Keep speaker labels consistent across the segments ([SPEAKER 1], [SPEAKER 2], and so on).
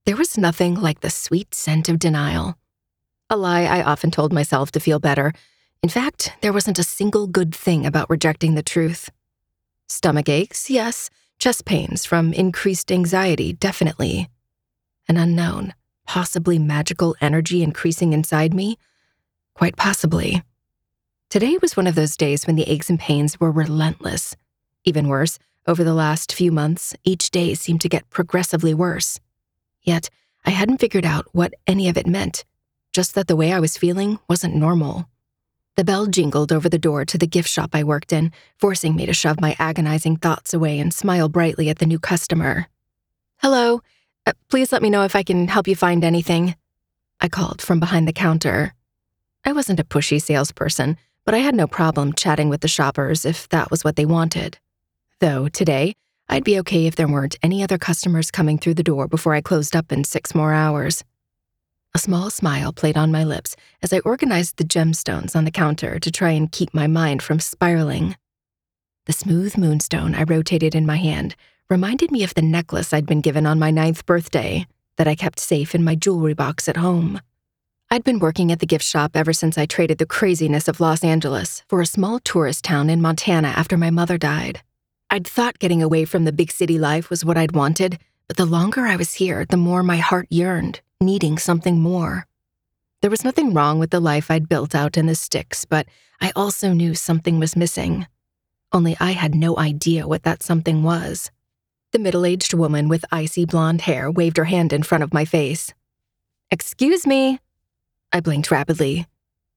[SPEAKER 1] There was nothing like the sweet scent of denial. A lie I often told myself to feel better. In fact, there wasn't a single good thing about rejecting the truth. Stomach aches, yes. Chest pains from increased anxiety, definitely. An unknown, possibly magical energy increasing inside me? Quite possibly. Today was one of those days when the aches and pains were relentless. Even worse, over the last few months, each day seemed to get progressively worse. Yet, I hadn't figured out what any of it meant, just that the way I was feeling wasn't normal. The bell jingled over the door to the gift shop I worked in, forcing me to shove my agonizing thoughts away and smile brightly at the new customer. "Hello, please let me know if I can help you find anything," I called from behind the counter. I wasn't a pushy salesperson, but I had no problem chatting with the shoppers if that was what they wanted. Though today, I'd be okay if there weren't any other customers coming through the door before I closed up in 6 more hours. A small smile played on my lips as I organized the gemstones on the counter to try and keep my mind from spiraling. The smooth moonstone I rotated in my hand reminded me of the necklace I'd been given on my 9th birthday that I kept safe in my jewelry box at home. I'd been working at the gift shop ever since I traded the craziness of Los Angeles for a small tourist town in Montana after my mother died. I'd thought getting away from the big city life was what I'd wanted, but the longer I was here, the more my heart yearned, needing something more. There was nothing wrong with the life I'd built out in the sticks, but I also knew something was missing. Only I had no idea what that something was. The middle-aged woman with icy blonde hair waved her hand in front of my face. "Excuse me." I blinked rapidly.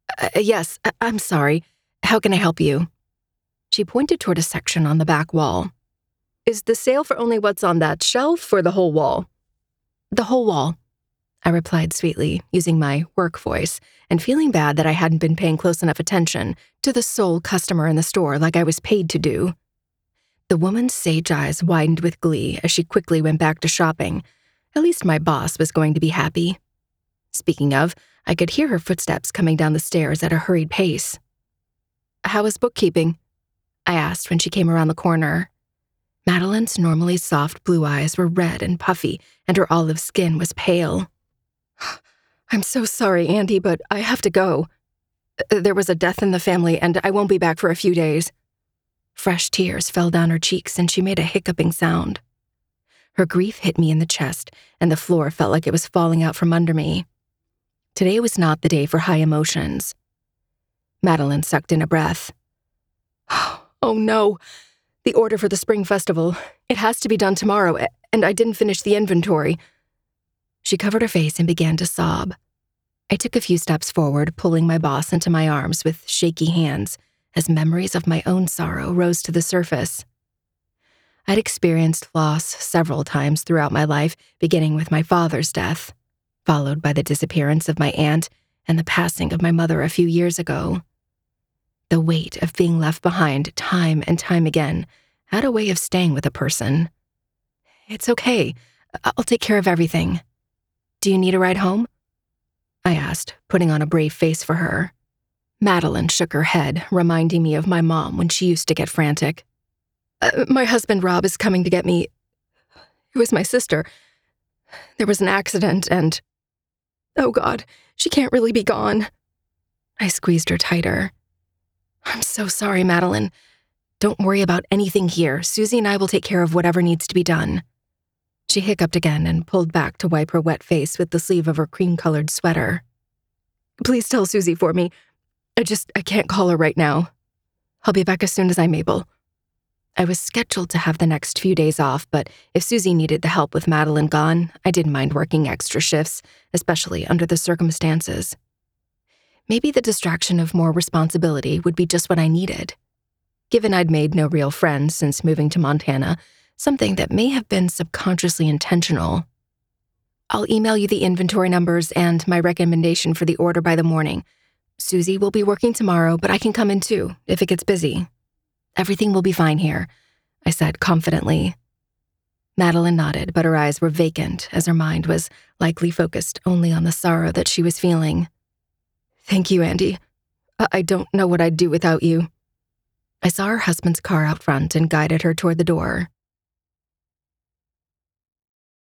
[SPEAKER 1] Yes, I'm sorry. How can I help you?" She pointed toward a section on the back wall. "Is the sale for only what's on that shelf or the whole wall?" "The whole wall," I replied sweetly, using my work voice, and feeling bad that I hadn't been paying close enough attention to the sole customer in the store like I was paid to do. The woman's sage eyes widened with glee as she quickly went back to shopping. At least my boss was going to be happy. Speaking of, I could hear her footsteps coming down the stairs at a hurried pace. "How is bookkeeping?" I asked when she came around the corner. Madeline's normally soft blue eyes were red and puffy, and her olive skin was pale. "I'm so sorry, Andy, but I have to go. There was a death in the family, and I won't be back for a few days." Fresh tears fell down her cheeks, and she made a hiccuping sound. Her grief hit me in the chest, and the floor felt like it was falling out from under me. Today was not the day for high emotions. Madeline sucked in a breath. "Oh no, the order for the spring festival. It has to be done tomorrow, and I didn't finish the inventory." She covered her face and began to sob. I took a few steps forward, pulling my boss into my arms with shaky hands, as memories of my own sorrow rose to the surface. I'd experienced loss several times throughout my life, beginning with my father's death, followed by the disappearance of my aunt and the passing of my mother a few years ago. The weight of being left behind time and time again had a way of staying with a person. "It's okay. I'll take care of everything. Do you need a ride home?" I asked, putting on a brave face for her. Madeline shook her head, reminding me of my mom when she used to get frantic. My husband Rob is coming to get me. It was my sister. There was an accident and... Oh God, she can't really be gone." I squeezed her tighter. "I'm so sorry, Madeline. Don't worry about anything here. Susie and I will take care of whatever needs to be done." She hiccuped again and pulled back to wipe her wet face with the sleeve of her cream-colored sweater. "Please tell Susie for me. I can't call her right now. I'll be back as soon as I'm able." I was scheduled to have the next few days off, but if Susie needed the help with Madeline gone, I didn't mind working extra shifts, especially under the circumstances. Maybe the distraction of more responsibility would be just what I needed. Given I'd made no real friends since moving to Montana, something that may have been subconsciously intentional. "I'll email you the inventory numbers and my recommendation for the order by the morning. Susie will be working tomorrow, but I can come in too, if it gets busy. Everything will be fine here," I said confidently. Madeline nodded, but her eyes were vacant as her mind was likely focused only on the sorrow that she was feeling. "Thank you, Andy. I don't know what I'd do without you." I saw her husband's car out front and guided her toward the door.